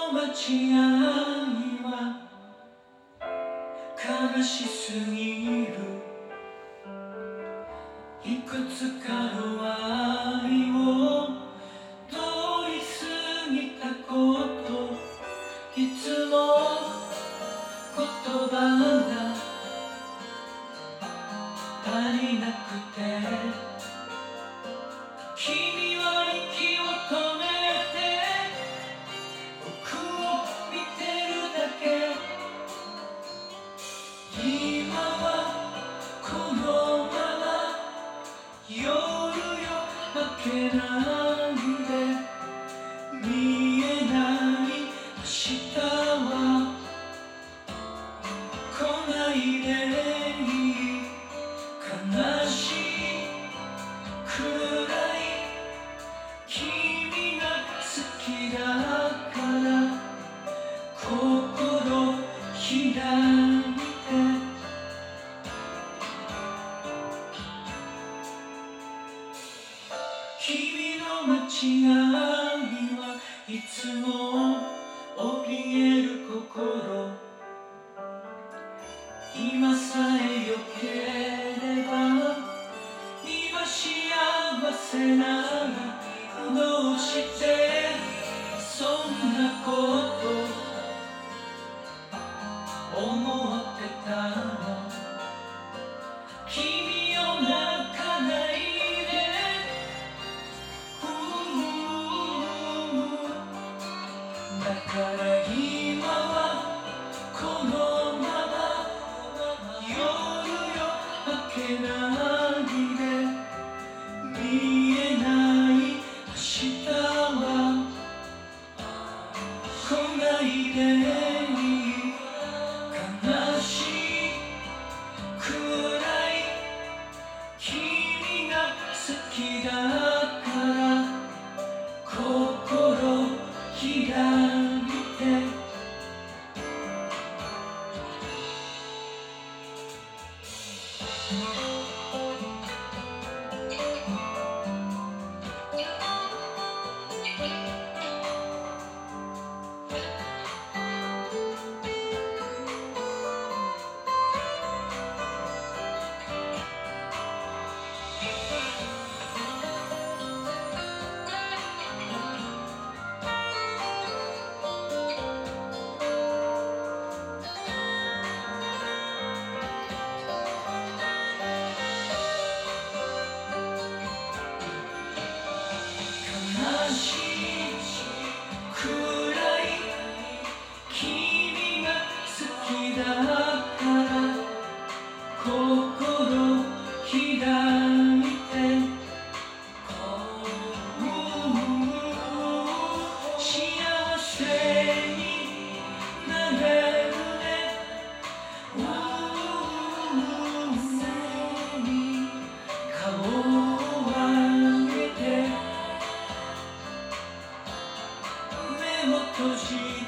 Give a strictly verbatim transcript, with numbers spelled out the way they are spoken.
間違いは悲しすぎる。いくつかの愛を通り過ぎたこと、いつも言葉が足りなくて、君は息を止めて僕を見てるだけ。今はこのまま夜よ明けないで、見えない明日は来ないでいい。悲しいくらい君が好きだから心開いて。君の間違いはいつも怯える心、今さえ良ければ、今幸せならどうしてそんなこと思ってたの。君を泣かないで、だから今はこのまま夜よ明けないで、見えない明日は来ないでいい。悲しいくらい君が好きだから心開いて。悲しいくらい君が好きだから心開いて。幸せになれるね。顔を上げて目を閉じて